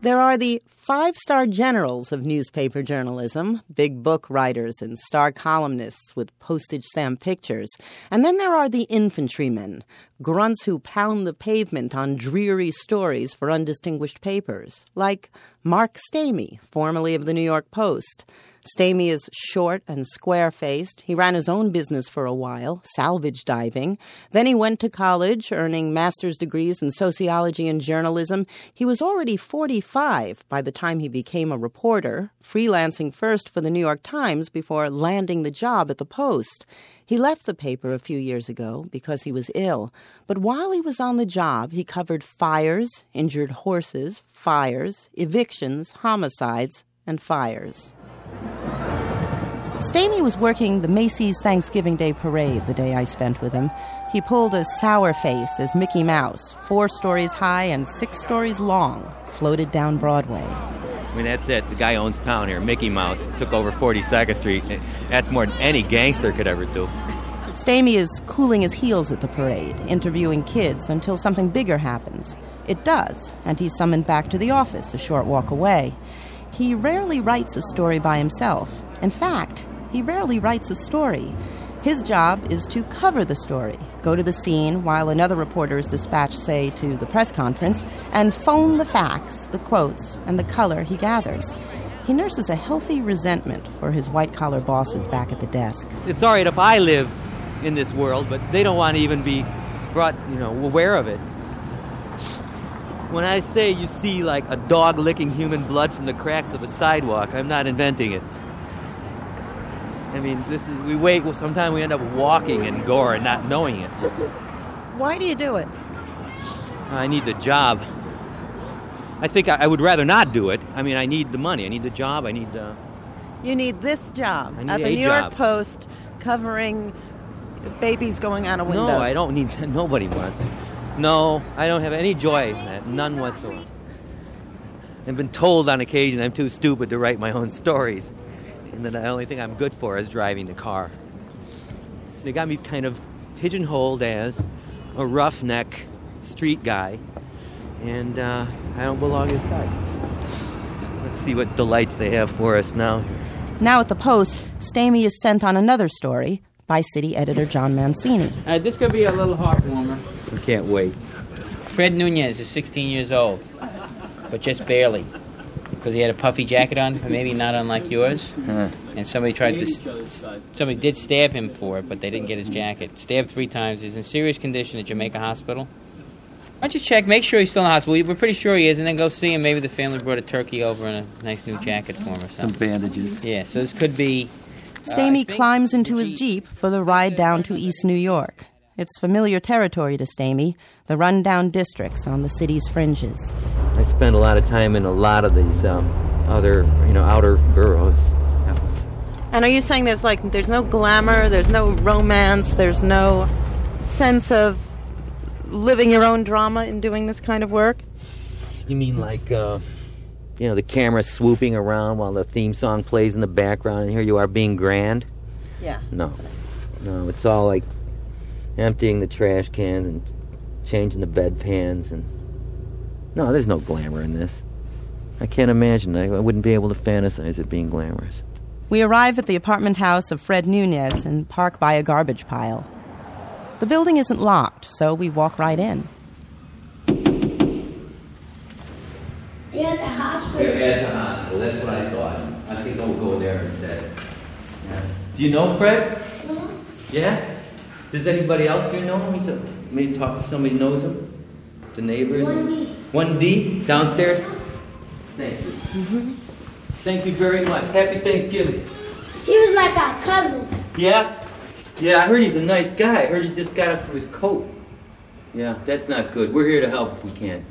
There are the five-star generals of newspaper journalism, big book writers and star columnists with postage-stamp pictures. And then there are the infantrymen, grunts who pound the pavement on dreary stories for undistinguished papers, like Mark Stamey, formerly of the New York Post. Stamey is short and square-faced. He ran his own business for a while, salvage diving. Then he went to college, earning master's degrees in sociology and journalism. He was already 45 by the time he became a reporter, freelancing first for the New York Times before landing the job at the Post. He left the paper a few years ago because he was ill. But while he was on the job, he covered fires, injured horses, fires, evictions, homicides, and fires. Stamey was working the Macy's Thanksgiving Day Parade the day I spent with him. He pulled a sour face as Mickey Mouse, 4 stories high and 6 stories long, floated down Broadway. I mean, that's it. The guy owns town here. Mickey Mouse took over 42nd Street. That's more than any gangster could ever do. Stamey is cooling his heels at the parade, interviewing kids until something bigger happens. It does, and he's summoned back to the office a short walk away. He rarely writes a story by himself. In fact, he rarely writes a story. His job is to cover the story, go to the scene while another reporter is dispatched, say, to the press conference, and phone the facts, the quotes, and the color he gathers. He nurses a healthy resentment for his white-collar bosses back at the desk. It's all right if I live in this world, but they don't want to even be brought, aware of it. When I say you see like a dog licking human blood from the cracks of a sidewalk, I'm not inventing it. I mean, sometimes we end up walking in gore and not knowing it. Why do you do it? I need the job. I think I would rather not do it. I mean, I need the money. I need the job. You need this job at the New York Post covering babies going out of windows. No, I don't need that. Nobody wants it. No, I don't have any joy in that. None whatsoever. I've been told on occasion I'm too stupid to write my own stories. And that the only thing I'm good for is driving the car. So they got me kind of pigeonholed as a roughneck street guy. And I don't belong inside. Let's see what delights they have for us now. Now at the Post, Stamey is sent on another story by city editor John Mancini. This could be a little heart warmer. I can't wait. Fred Nunez is 16 years old, but just barely. Because he had a puffy jacket on, maybe not unlike yours. And somebody did stab him for it, but they didn't get his jacket. Stabbed 3 times. He's in serious condition at Jamaica Hospital. Why don't you check, make sure he's still in the hospital. We're pretty sure he is, and then go see him. Maybe the family brought a turkey over and a nice new jacket for him or something. Some bandages. Yeah, so this could be... Stamey climbs into his Jeep for the ride down to East New York. It's familiar territory to Stamey, the rundown districts on the city's fringes. I spend a lot of time in a lot of these outer boroughs. Yeah. And are you saying there's no glamour, there's no romance, there's no sense of living your own drama in doing this kind of work? You mean like, the camera swooping around while the theme song plays in the background, and here you are being grand? Yeah. No, it's all like emptying the trash cans and changing the bedpans, and no, there's no glamour in this. I can't imagine. I wouldn't be able to fantasize it being glamorous. We arrive at the apartment house of Fred Nunez and park by a garbage pile. The building isn't locked, so we walk right in. They're at the hospital. They're at the hospital. That's what I thought. I think I'll go there instead. Yeah. Do you know Fred? Yeah? Does anybody else here know him? Maybe talk to somebody who knows him? The neighbors? 1D. 1D? Downstairs? Thank you. Mm-hmm. Thank you very much. Happy Thanksgiving. He was like our cousin. Yeah? Yeah, I heard he's a nice guy. I heard he just got it for his coat. Yeah, that's not good. We're here to help if we can.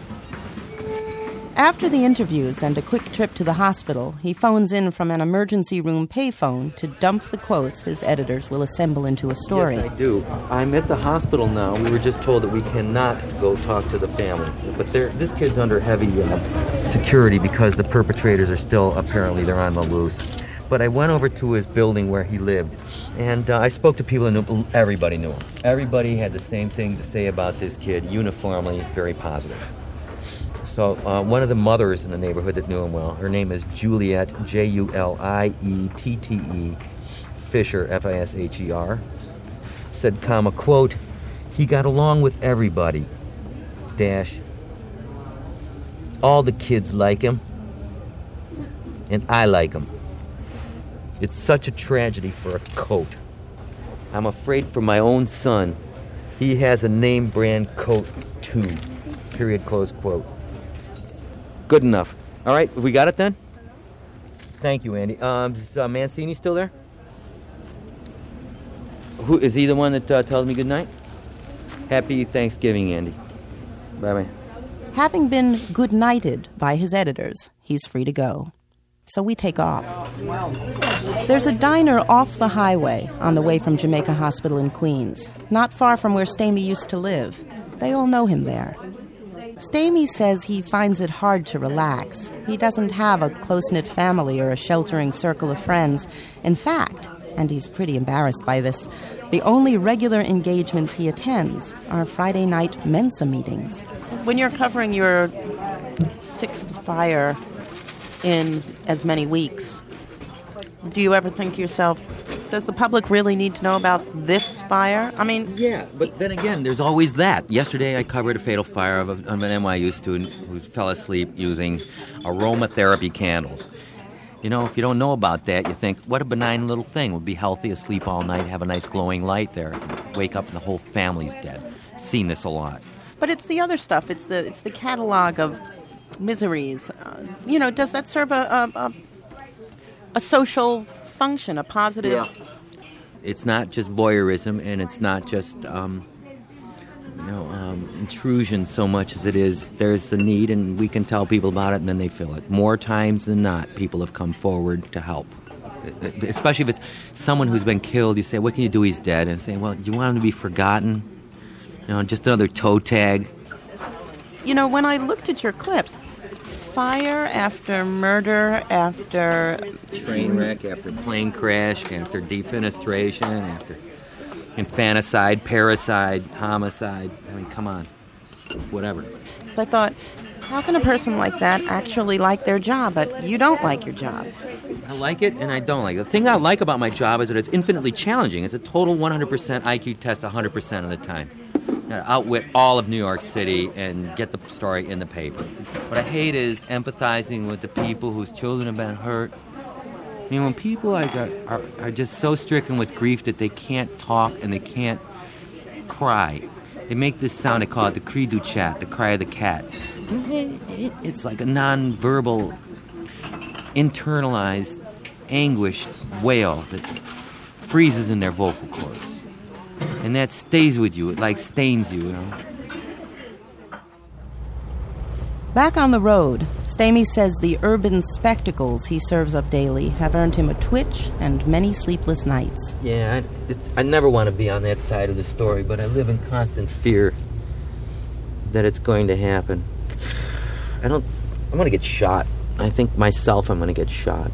After the interviews and a quick trip to the hospital, he phones in from an emergency room payphone to dump the quotes his editors will assemble into a story. Yes, I do. I'm at the hospital now. We were just told that we cannot go talk to the family. But this kid's under heavy security because the perpetrators are still, apparently, they're on the loose. But I went over to his building where he lived, and I spoke to people who knew. Everybody knew him. Everybody had the same thing to say about this kid, uniformly very positive. So one of the mothers in the neighborhood that knew him well, her name is Juliette, Juliette Fisher, Fisher, said, comma, quote, he got along with everybody, dash, all the kids like him, and I like him. It's such a tragedy for a coat. I'm afraid for my own son. He has a name brand coat too. Period, close quote. Good enough. All right, we got it then? Thank you, Andy. Is Mancini still there? Who is he the one that tells me good night? Happy Thanksgiving, Andy. Bye-bye. Having been good-nighted by his editors, he's free to go. So we take off. There's a diner off the highway on the way from Jamaica Hospital in Queens, not far from where Stamey used to live. They all know him there. Stamey says he finds it hard to relax. He doesn't have a close-knit family or a sheltering circle of friends. In fact, and he's pretty embarrassed by this, the only regular engagements he attends are Friday night Mensa meetings. When you're covering your sixth fire in as many weeks, do you ever think to yourself, does the public really need to know about this fire? I mean... Yeah, but then again, there's always that. Yesterday I covered a fatal fire of an NYU student who fell asleep using aromatherapy candles. You know, if you don't know about that, you think, what a benign little thing. Would be healthy, asleep all night, have a nice glowing light there. Wake up and the whole family's dead. Seen this a lot. But it's the other stuff. It's the catalog of miseries. Does that serve a social function, a positive... Yeah. It's not just voyeurism, and it's not just intrusion so much as it is there's a need, and we can tell people about it, and then they feel it. More times than not, people have come forward to help. Especially if it's someone who's been killed, you say, what can you do? He's dead. And say, well, do you want him to be forgotten? Just another toe tag. When I looked at your clips, fire after murder, after... train wreck, after plane crash, after defenestration, after infanticide, parricide, homicide. I mean, come on. Whatever. I thought, how can a person like that actually like their job, but you don't like your job? I like it and I don't like it. The thing I like about my job is that it's infinitely challenging. It's a total 100% IQ test 100% of the time. Outwit all of New York City and get the story in the paper. What I hate is empathizing with the people whose children have been hurt. I mean, when people are just so stricken with grief that they can't talk and they can't cry, they make this sound, they call it the cri du chat, the cry of the cat. It's like a non-verbal, internalized, anguished wail that freezes in their vocal cords. And that stays with you. It like stains you, Back on the road, Stamey says the urban spectacles he serves up daily have earned him a twitch and many sleepless nights. Yeah, I never want to be on that side of the story, but I live in constant fear that it's going to happen. I'm going to get shot. I think myself I'm going to get shot.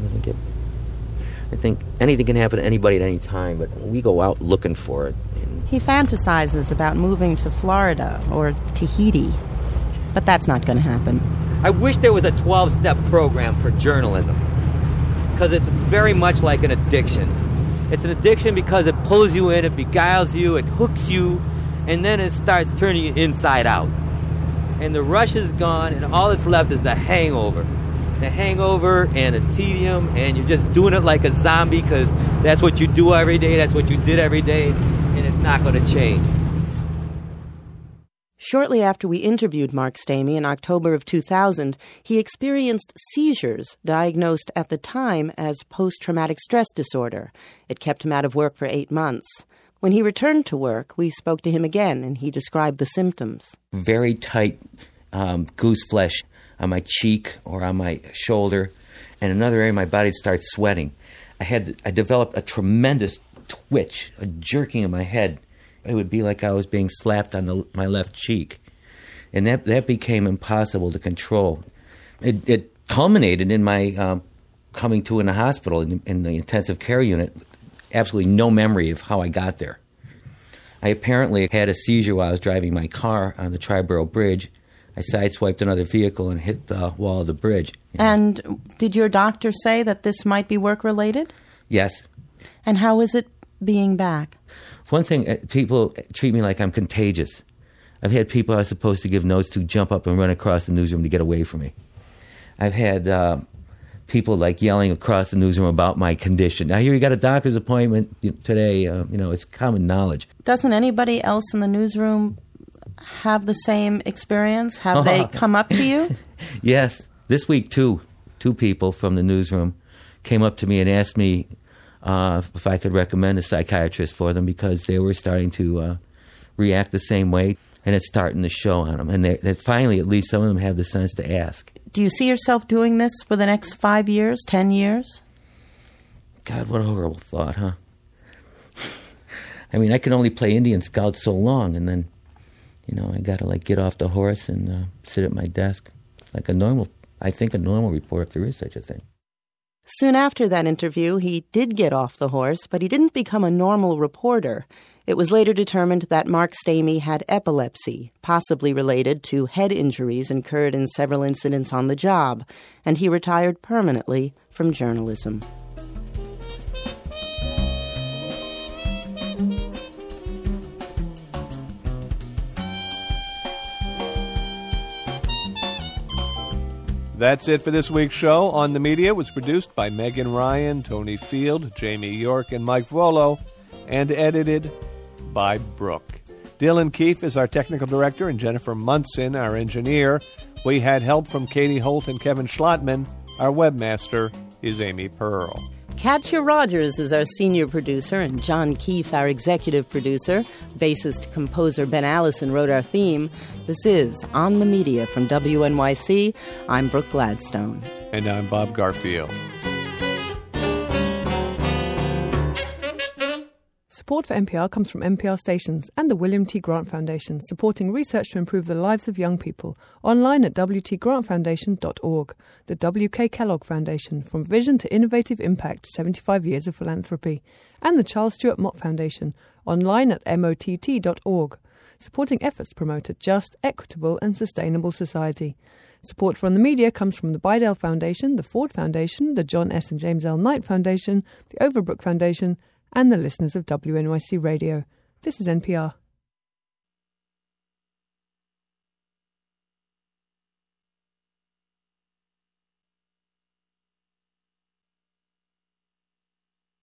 I think anything can happen to anybody at any time, but we go out looking for it. He fantasizes about moving to Florida or Tahiti, but that's not going to happen. I wish there was a 12-step program for journalism, because it's very much like an addiction. It's an addiction because it pulls you in, it beguiles you, it hooks you, and then it starts turning you inside out. And the rush is gone, and all that's left is the hangover. The hangover and the tedium, and you're just doing it like a zombie because that's what you do every day, that's what you did every day, and it's not going to change. Shortly after we interviewed Mark Stamey in October of 2000, he experienced seizures diagnosed at the time as post-traumatic stress disorder. It kept him out of work for 8 months. When he returned to work, we spoke to him again, and he described the symptoms. Very tight goose flesh on my cheek or on my shoulder, and another area of my body starts sweating. I developed a tremendous twitch, a jerking of my head. It would be like I was being slapped on my left cheek. And that became impossible to control. It culminated in my coming to in the hospital in the intensive care unit. Absolutely no memory of how I got there. I apparently had a seizure while I was driving my car on the Triborough Bridge. I sideswiped another vehicle and hit the wall of the bridge. And did your doctor say that this might be work-related? Yes. And how is it being back? One thing, people treat me like I'm contagious. I've had people I was supposed to give notes to jump up and run across the newsroom to get away from me. I've had people like yelling across the newsroom about my condition. I hear you got a doctor's appointment today. It's common knowledge. Doesn't anybody else in the newsroom have the same experience? Have they come up to you? Yes. This week, two people from the newsroom came up to me and asked me if I could recommend a psychiatrist for them because they were starting to react the same way, and it's starting to show on them. And they finally, at least some of them have the sense to ask. Do you see yourself doing this for the next 5 years, 10 years? God, what a horrible thought, huh? I mean, I can only play Indian Scout so long, and then, I got to get off the horse and sit at my desk like a normal reporter, if there is such a thing. Soon after that interview, he did get off the horse, but he didn't become a normal reporter. It was later determined that Mark Stamey had epilepsy, possibly related to head injuries incurred in several incidents on the job, and he retired permanently from journalism. That's it for this week's show. On the Media was produced by Megan Ryan, Tony Field, Jamie York, and Mike Volo, and edited by Brooke. Dylan Keefe is our technical director, and Jennifer Munson, our engineer. We had help from Katie Holt and Kevin Schlotman. Our webmaster is Amy Pearl. Katja Rogers is our senior producer, and John Keefe, our executive producer. Bassist-composer Ben Allison wrote our theme. This is On the Media from WNYC. I'm Brooke Gladstone. And I'm Bob Garfield. Support for NPR comes from NPR stations and the William T. Grant Foundation, supporting research to improve the lives of young people. Online at wtgrantfoundation.org. The W.K. Kellogg Foundation, from vision to innovative impact, 75 years of philanthropy. And the Charles Stewart Mott Foundation, online at mott.org, supporting efforts to promote a just, equitable and sustainable society. Support from the media comes from the Bidell Foundation, the Ford Foundation, the John S. and James L. Knight Foundation, the Overbrook Foundation, and the listeners of WNYC Radio. This is NPR.